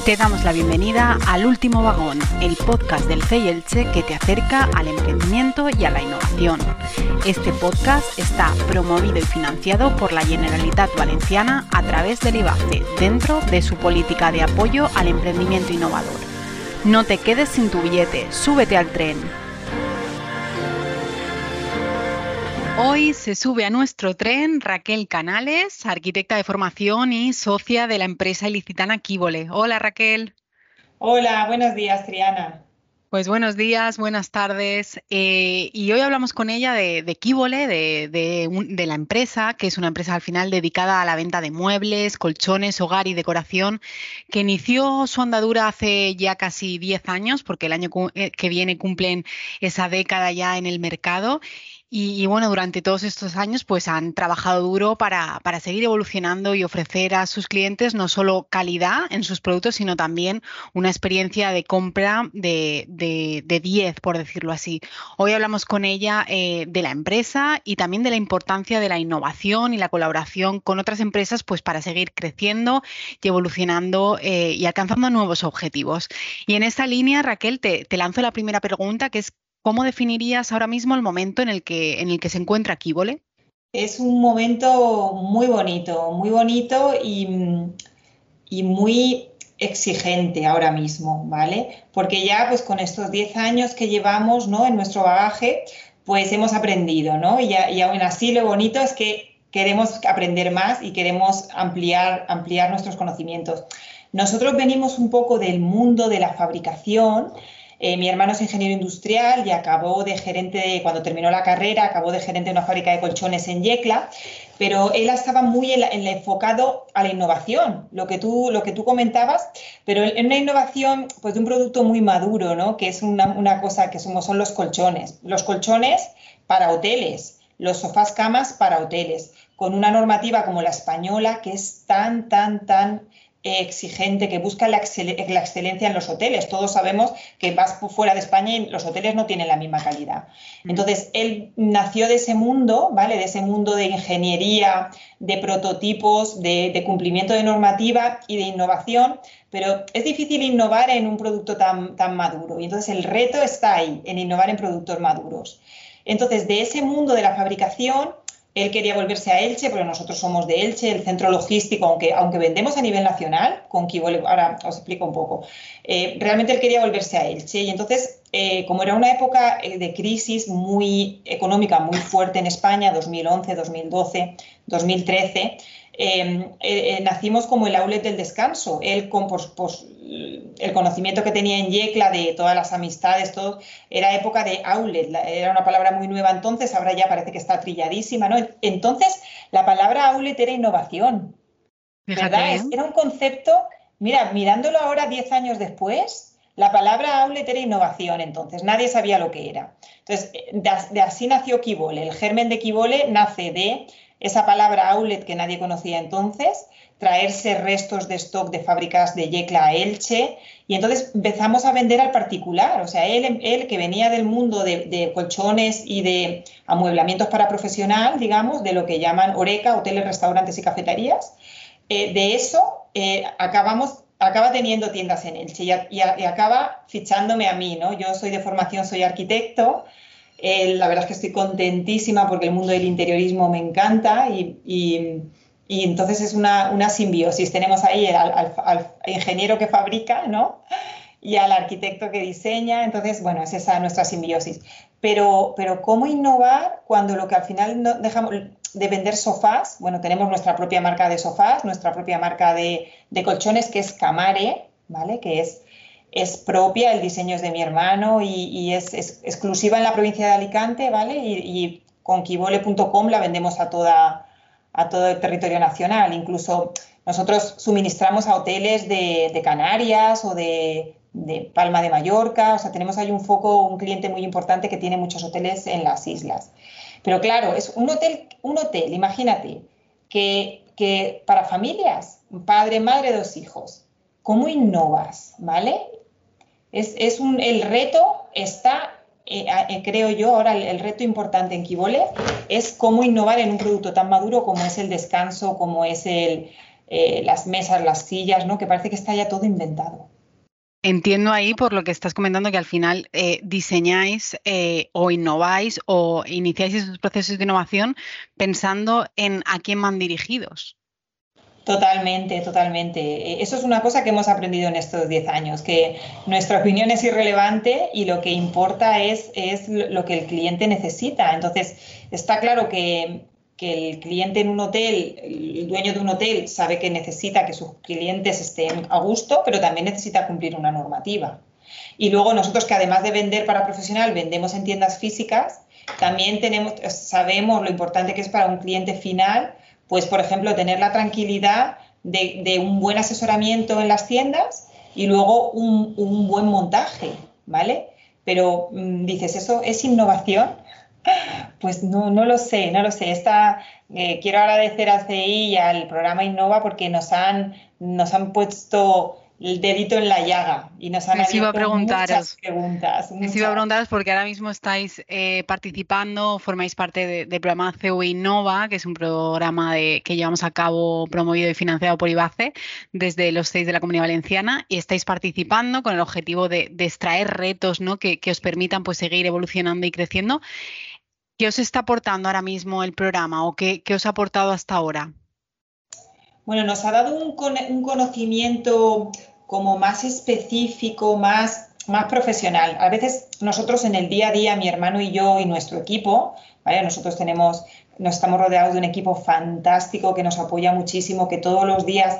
Te damos la bienvenida al Último Vagón, el podcast del CEI Elche que te acerca al emprendimiento y a la innovación. Este podcast está promovido y financiado por la Generalitat Valenciana a través del IBACE, dentro de su política de apoyo al emprendimiento innovador. No te quedes sin tu billete, súbete al tren. Hoy se sube a nuestro tren Raquel Canales, arquitecta de formación y socia de la empresa ilicitana Quívole. Hola Raquel. Hola, buenos días, Triana. Pues buenos días, buenas tardes. Y hoy hablamos con ella de Quívole, de la empresa, que es una empresa al final dedicada a la venta de muebles, colchones, hogar y decoración, que inició su andadura hace ya casi 10 años, porque el año que viene cumplen esa década ya en el mercado. Y bueno, durante todos estos años pues han trabajado duro para seguir evolucionando y ofrecer a sus clientes no solo calidad en sus productos, sino también una experiencia de compra de 10, por decirlo así. Hoy hablamos con ella de la empresa y también de la importancia de la innovación y la colaboración con otras empresas pues para seguir creciendo y evolucionando y alcanzando nuevos objetivos. Y en esta línea, Raquel, te lanzo la primera pregunta, que es ¿cómo definirías ahora mismo el momento en el que se encuentra Quívole? Es un momento muy bonito y muy exigente ahora mismo, ¿vale? Porque ya pues con estos 10 años que llevamos, ¿no?, en nuestro bagaje, pues hemos aprendido, ¿no? Y aún así lo bonito es que queremos aprender más y queremos ampliar nuestros conocimientos. Nosotros venimos un poco del mundo de la fabricación. Mi hermano es ingeniero industrial y acabó de gerente, cuando terminó la carrera, acabó de gerente de una fábrica de colchones en Yecla, pero él estaba muy enfocado a la innovación, lo que tú comentabas, pero en una innovación pues, de un producto muy maduro, ¿no?, que es una cosa que son los colchones. Los colchones para hoteles, los sofás camas para hoteles, con una normativa como la española que es tan exigente, que busca la excelencia en los hoteles. Todos sabemos que vas fuera de España y los hoteles no tienen la misma calidad. Entonces, él nació de ese mundo, ¿vale? De ese mundo de ingeniería, de prototipos, de cumplimiento de normativa y de innovación, pero es difícil innovar en un producto tan maduro. Y entonces el reto está ahí, en innovar en productos maduros. Entonces, de ese mundo de la fabricación, él quería volverse a Elche, porque nosotros somos de Elche, el centro logístico, aunque vendemos a nivel nacional, con Quívole, ahora os explico un poco, realmente él quería volverse a Elche. Y entonces, como era una época de crisis muy económica, muy fuerte en España, 2011, 2012, 2013, nacimos como el outlet del descanso. Él, con el conocimiento que tenía en Yecla de todas las amistades, todo, era época de outlet, era una palabra muy nueva entonces, ahora ya parece que está trilladísima, ¿no? Entonces, la palabra outlet era innovación, ¿verdad? Fíjate. Era un concepto, mira, mirándolo ahora 10 años después, la palabra outlet era innovación, entonces nadie sabía lo que era. Entonces, de así nació Quívole. El germen de Quívole nace de esa palabra outlet que nadie conocía entonces, traerse restos de stock de fábricas de Yecla a Elche, y entonces empezamos a vender al particular. O sea, él que venía del mundo de colchones y de amueblamientos para profesional, digamos, de lo que llaman Horeca, hoteles, restaurantes y cafeterías, de eso acaba teniendo tiendas en Elche y acaba fichándome a mí, ¿no? Yo soy de formación, soy arquitecto. La verdad es que estoy contentísima porque el mundo del interiorismo me encanta y entonces es una simbiosis. Tenemos ahí al ingeniero que fabrica, ¿no?, y al arquitecto que diseña. Entonces, bueno, es esa nuestra simbiosis. Pero ¿cómo innovar cuando lo que al final no dejamos de vender sofás? Bueno, tenemos nuestra propia marca de sofás, nuestra propia marca de colchones, que es Camare, ¿vale?, que es propia, el diseño es de mi hermano y es exclusiva en la provincia de Alicante, ¿vale? Y con Quívole.com la vendemos a todo el territorio nacional. Incluso nosotros suministramos a hoteles de Canarias o de Palma de Mallorca. O sea, tenemos ahí un cliente muy importante que tiene muchos hoteles en las islas. Pero claro, es un hotel, imagínate, que para familias, padre, madre, 2 hijos, ¿cómo innovas? ¿Vale? El reto está, creo yo, ahora el reto importante en Quívole es cómo innovar en un producto tan maduro como es el descanso, como es las mesas, las sillas, ¿no? Que parece que está ya todo inventado. Entiendo ahí por lo que estás comentando que al final diseñáis o innováis o iniciáis esos procesos de innovación pensando en a quién van dirigidos. Totalmente, totalmente. Eso es una cosa que hemos aprendido en estos 10 años, que nuestra opinión es irrelevante y lo que importa es lo que el cliente necesita. Entonces, está claro que el cliente en un hotel, el dueño de un hotel, sabe que necesita que sus clientes estén a gusto, pero también necesita cumplir una normativa. Y luego nosotros, que además de vender para profesional, vendemos en tiendas físicas, también sabemos lo importante que es para un cliente final, pues, por ejemplo, tener la tranquilidad de un buen asesoramiento en las tiendas y luego un buen montaje, ¿vale? Pero dices, ¿eso es innovación? Pues no lo sé, no lo sé. Quiero agradecer al CI y al programa Innova porque nos han puesto el dedito en la llaga y nos han Les iba a abierto muchas preguntaros. preguntas, Les iba a muchas. preguntaros porque ahora mismo estáis participando, formáis parte del programa CEU Innova, que es un programa que llevamos a cabo, promovido y financiado por IBACE desde los 6 de la Comunidad Valenciana, y estáis participando con el objetivo de extraer retos, ¿no? que os permitan pues, seguir evolucionando y creciendo. ¿Qué os está aportando ahora mismo el programa o qué os ha aportado hasta ahora? Bueno, nos ha dado un conocimiento como más específico, más profesional. A veces nosotros en el día a día, mi hermano y yo y nuestro equipo, ¿vale? Nos estamos rodeados de un equipo fantástico que nos apoya muchísimo, que todos los días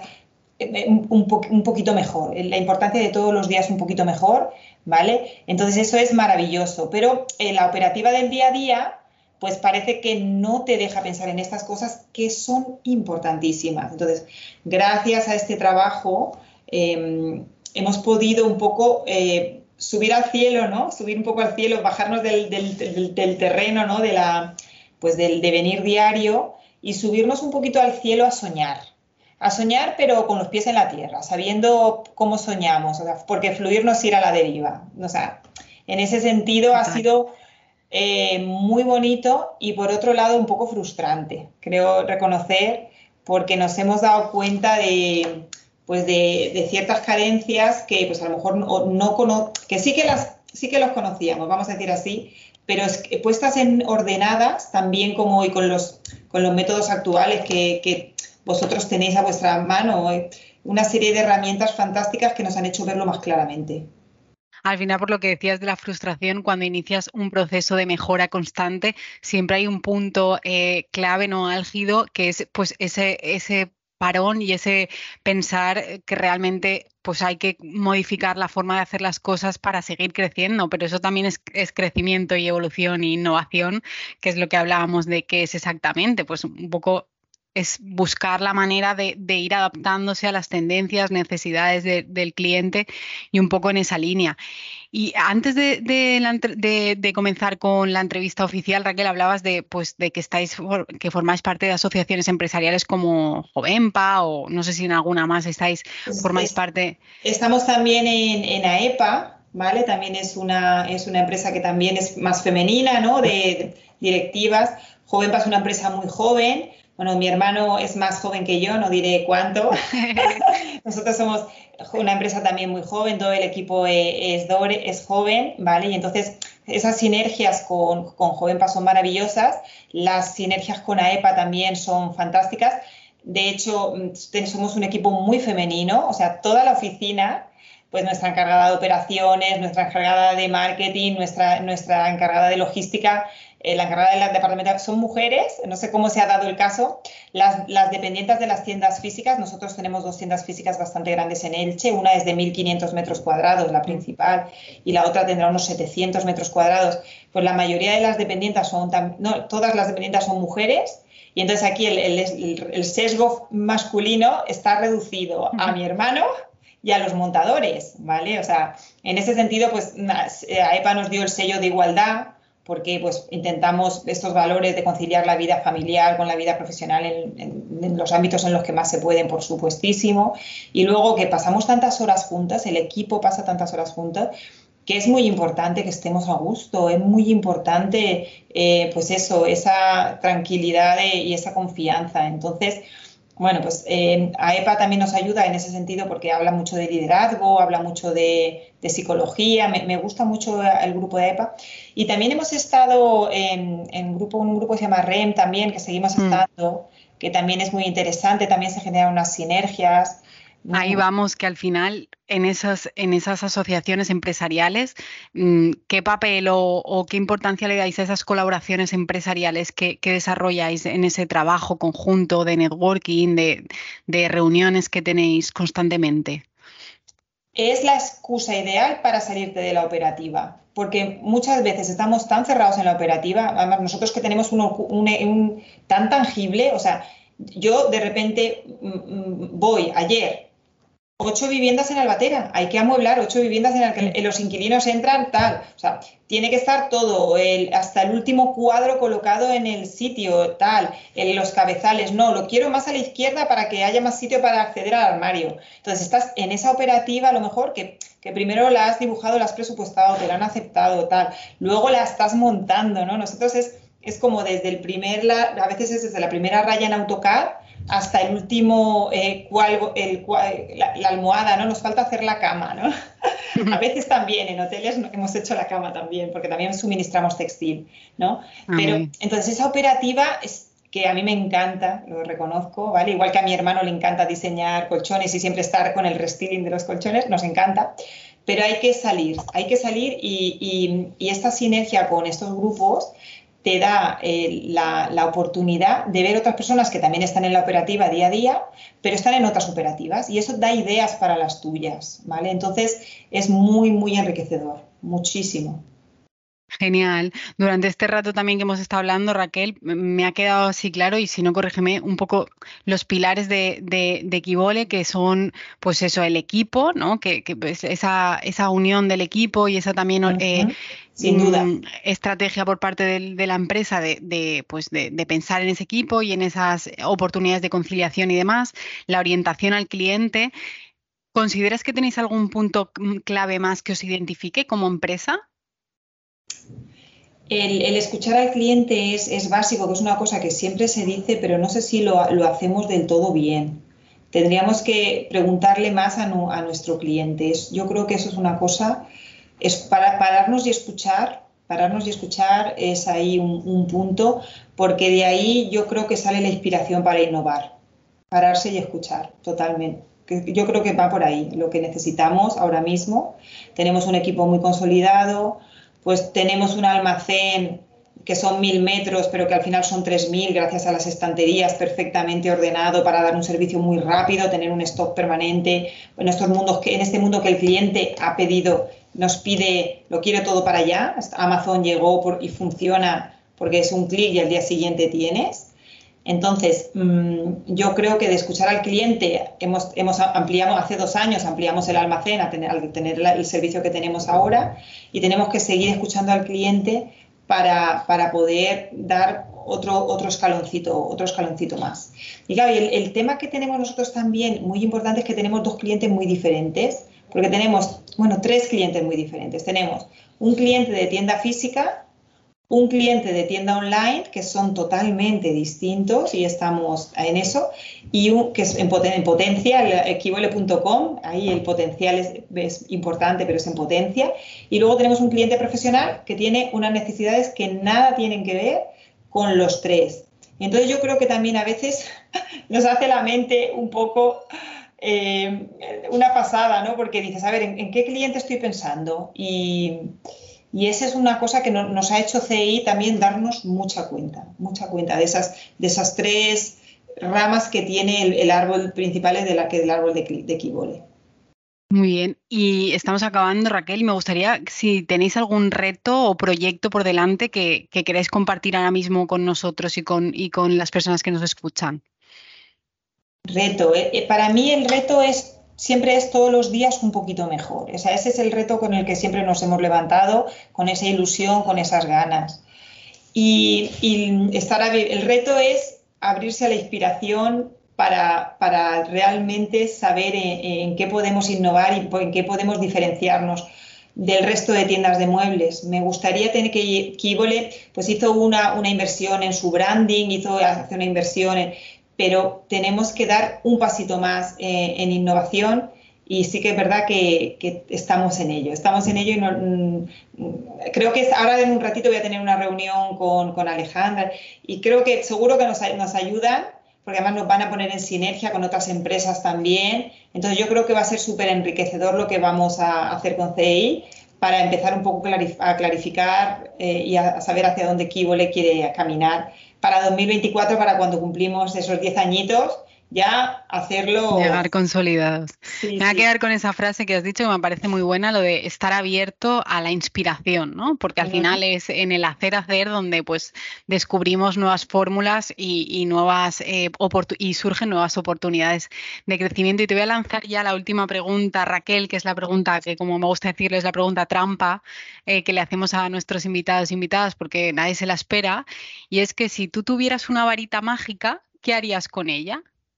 un poquito mejor. La importancia de todos los días un poquito mejor, ¿vale? Entonces eso es maravilloso. Pero en la operativa del día a día pues parece que no te deja pensar en estas cosas que son importantísimas. Entonces, gracias a este trabajo hemos podido un poco subir al cielo, ¿no? Subir un poco al cielo, bajarnos del terreno, ¿no? Pues del devenir diario y subirnos un poquito al cielo a soñar, pero con los pies en la tierra, sabiendo cómo soñamos, o sea, porque fluir no es ir a la deriva. O sea, en ese sentido ha Total. sido muy bonito y por otro lado un poco frustrante, creo reconocer, porque nos hemos dado cuenta pues de ciertas carencias que pues a lo mejor que sí que los conocíamos, vamos a decir así, pero puestas en ordenadas también como y con los métodos actuales que vosotros tenéis a vuestra mano, una serie de herramientas fantásticas que nos han hecho verlo más claramente. Al final, por lo que decías de la frustración, cuando inicias un proceso de mejora constante, siempre hay un punto clave, no álgido, que es pues ese parón y ese pensar que realmente pues hay que modificar la forma de hacer las cosas para seguir creciendo, pero eso también es crecimiento y evolución e innovación, que es lo que hablábamos de qué es exactamente, pues un poco es buscar la manera de ir adaptándose a las tendencias, necesidades del cliente y un poco en esa línea. Y antes de comenzar con la entrevista oficial, Raquel, hablabas pues, de que que formáis parte de asociaciones empresariales como Jovenpa o no sé si en alguna más Es- formáis es- parte. Estamos también en AEPA, ¿vale? También es una empresa que también es más femenina, ¿no? De directivas. Jovenpa es una empresa muy joven. Bueno, mi hermano es más joven que yo, no diré cuánto. Nosotros somos una empresa también muy joven, todo el equipo es joven, ¿vale? Y entonces esas sinergias con Jovenpa son maravillosas, las sinergias con AEPA también son fantásticas. De hecho, somos un equipo muy femenino, o sea, toda la oficina, pues nuestra encargada de operaciones, nuestra encargada de marketing, nuestra encargada de logística, la encargada del departamento, son mujeres, no sé cómo se ha dado el caso. Las dependientes de las tiendas físicas, nosotros tenemos dos tiendas físicas bastante grandes en Elche, una es de 1.500 metros cuadrados, la principal, y la otra tendrá unos 700 metros cuadrados. Pues la mayoría de las dependientes no, todas las dependientes son mujeres. Y entonces aquí el sesgo masculino está reducido a mi hermano y a los montadores, ¿vale? O sea, en ese sentido, pues AEPA nos dio el sello de igualdad porque pues intentamos estos valores de conciliar la vida familiar con la vida profesional en los ámbitos en los que más se pueden, por supuestísimo. Y luego que pasamos tantas horas juntas, el equipo pasa tantas horas juntas, que es muy importante que estemos a gusto, es muy importante, pues eso, esa tranquilidad y esa confianza. Entonces, Bueno, pues AEPA también nos ayuda en ese sentido porque habla mucho de liderazgo, habla mucho de psicología, me gusta mucho el grupo de AEPA. Y también hemos estado un grupo que se llama REM también, que seguimos Mm. estando, que también es muy interesante, también se generan unas sinergias. Ahí Mm, vamos, que al final en esas asociaciones empresariales, ¿qué papel o qué importancia le dais a esas colaboraciones empresariales que desarrolláis en ese trabajo conjunto de networking, de reuniones que tenéis constantemente? Es la excusa ideal para salirte de la operativa, porque muchas veces estamos tan cerrados en la operativa, además nosotros que tenemos tan tangible, o sea, yo de repente voy ayer 8 viviendas en Albatera, hay que amueblar 8 viviendas en las Mm. que los inquilinos entran tal, o sea, tiene que estar todo, hasta el último cuadro colocado en el sitio tal, en los cabezales, no, lo quiero más a la izquierda para que haya más sitio para acceder al armario. Entonces estás en esa operativa a lo mejor que primero la has dibujado, la has presupuestado, te la han aceptado tal, luego la estás montando, ¿no? Nosotros es como desde a veces es desde la primera raya en AutoCAD hasta el último, la almohada, ¿no? Nos falta hacer la cama, ¿no? A veces también en hoteles hemos hecho la cama también, porque también suministramos textil, ¿no? Ah, muy Pero bien. entonces esa operativa es que a mí me encanta, lo reconozco, ¿vale? Igual que a mi hermano le encanta diseñar colchones y siempre estar con el restyling de los colchones, nos encanta, pero hay que salir y esta sinergia con estos grupos te da la oportunidad de ver otras personas que también están en la operativa día a día, pero están en otras operativas y eso da ideas para las tuyas, ¿vale? Entonces es muy, muy enriquecedor, muchísimo. Genial. Durante este rato también que hemos estado hablando, Raquel, me ha quedado así claro, y si no, corrígeme un poco los pilares de Equivole, que son, pues eso, el equipo, ¿no? Pues, esa unión del equipo y esa también Ujú. Sin duda. estrategia por parte de la empresa pues de pensar en ese equipo y en esas oportunidades de conciliación y demás, la orientación al cliente. ¿Consideras que tenéis algún punto clave más que os identifique como empresa? El escuchar al cliente es básico, que es una cosa que siempre se dice, pero no sé si lo hacemos del todo bien. Tendríamos que preguntarle más a nuestro cliente. Yo creo que eso es una cosa, es para pararnos y escuchar es ahí un punto, porque de ahí yo creo que sale la inspiración para innovar, pararse y escuchar totalmente. Yo creo que va por ahí lo que necesitamos ahora mismo. Tenemos un equipo muy consolidado, pues tenemos un almacén que son 1000 metros, pero que al final son 3000 gracias a las estanterías perfectamente ordenado para dar un servicio muy rápido, tener un stock permanente. En en este mundo que el cliente ha pedido, nos pide, lo quiere todo para allá. Amazon llegó y funciona porque es un clic y al día siguiente tienes. Entonces, yo creo que de escuchar al cliente, ampliamos hace 2 años, ampliamos el almacén al tener el servicio que tenemos ahora y tenemos que seguir escuchando al cliente para poder dar otro escaloncito más. Y claro, el tema que tenemos nosotros también muy importante es que tenemos 2 clientes muy diferentes, porque tenemos, bueno, 3 clientes muy diferentes. Tenemos un cliente de tienda física, un cliente de tienda online, que son totalmente distintos y estamos en eso, y que es en potencia, equivole.com, ahí el potencial es importante, pero es en potencia, y luego tenemos un cliente profesional que tiene unas necesidades que nada tienen que ver con los tres. Entonces yo creo que también a veces nos hace la mente un poco una pasada, ¿no? Porque dices, a ver, ¿en qué cliente estoy pensando? Y esa es una cosa que nos ha hecho CI también darnos mucha cuenta de esas 3 ramas que tiene el árbol principal del árbol de Equivole. Muy bien, y estamos acabando, Raquel, y me gustaría si tenéis algún reto o proyecto por delante que queráis compartir ahora mismo con nosotros y con las personas que nos escuchan. Reto. Para mí el reto siempre es todos los días un poquito mejor. O sea, ese es el reto con el que siempre nos hemos levantado, con esa ilusión, con esas ganas. El reto es abrirse a la inspiración para realmente saber en qué podemos innovar y en qué podemos diferenciarnos del resto de tiendas de muebles. Me gustaría tener que Equivole pues hizo una inversión en su branding, hace una inversión pero tenemos que dar un pasito más en innovación. Y sí que es verdad que estamos en ello y creo que ahora en un ratito voy a tener una reunión con Alejandra y creo que seguro que nos ayudan, porque además nos van a poner en sinergia con otras empresas también. Entonces yo creo que va a ser súper enriquecedor lo que vamos a hacer con CEI para empezar un poco a clarificar y a saber hacia dónde Kibole quiere caminar para 2024, para cuando cumplimos esos 10 añitos, ya hacerlo. Llegar consolidados. Sí, Me voy a sí. quedar con esa frase que has dicho que me parece muy buena, lo de estar abierto a la inspiración, ¿no? Porque al final es en el hacer donde pues descubrimos nuevas fórmulas y nuevas y surgen nuevas oportunidades de crecimiento. Y te voy a lanzar ya la última pregunta, Raquel, que es la pregunta que, como me gusta decirle, es la pregunta trampa que le hacemos a nuestros invitados e invitadas porque nadie se la espera. Y es que si tú tuvieras una varita mágica, ¿qué harías con ella?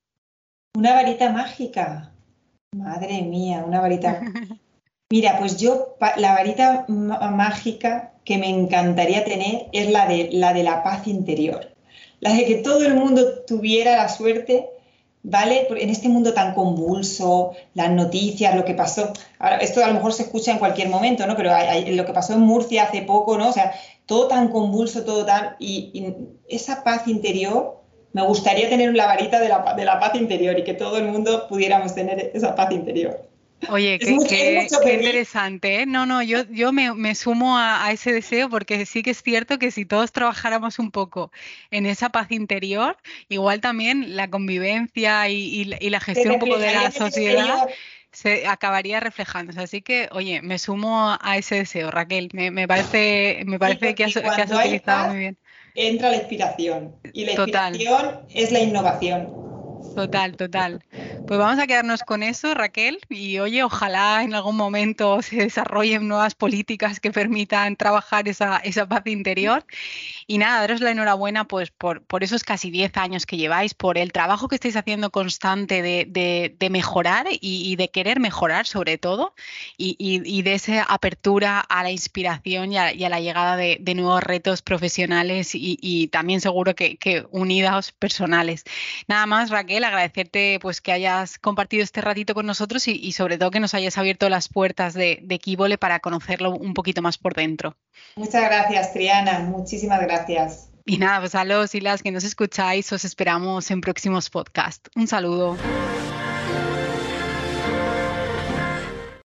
Una varita mágica. Madre mía, una varita. Mira, pues la varita mágica que me encantaría tener es la de la paz interior. La de que todo el mundo tuviera la suerte, ¿vale? En este mundo tan convulso, las noticias, lo que pasó. Ahora, esto a lo mejor se escucha en cualquier momento, ¿no? Pero lo que pasó en Murcia hace poco, ¿no? O sea, todo tan convulso, todo tan. Y esa paz interior, me gustaría tener la varita de la paz interior y que todo el mundo pudiéramos tener esa paz interior. Oye, Es mucho, es mucho qué pedir. interesante, ¿eh? No, yo me sumo a ese deseo porque sí que es cierto que si todos trabajáramos un poco en esa paz interior, igual también la convivencia y la Se gestión un poco de reflejaría la en el sociedad exterior. se acabaría reflejándose. Así que, oye, me sumo a ese deseo, Raquel. Me Sí, parece porque que has cuando hay utilizado paz, muy bien. entra la inspiración. Y la Total. inspiración es la innovación. Total, total. Pues vamos a quedarnos con eso, Raquel, y oye, ojalá en algún momento se desarrollen nuevas políticas que permitan trabajar esa paz interior. Y nada, daros la enhorabuena pues por esos casi 10 años que lleváis, por el trabajo que estáis haciendo constante de mejorar y de querer mejorar sobre todo, y de esa apertura a la inspiración y a la llegada de nuevos retos profesionales y también seguro que unidos personales. Nada más, Raquel, agradecerte pues que hayas compartido este ratito con nosotros y sobre todo que nos hayas abierto las puertas de Kibole para conocerlo un poquito más por dentro. Muchas gracias, Triana. Muchísimas gracias. Y nada, pues a los y las que nos escucháis, os esperamos en próximos podcasts. Un saludo.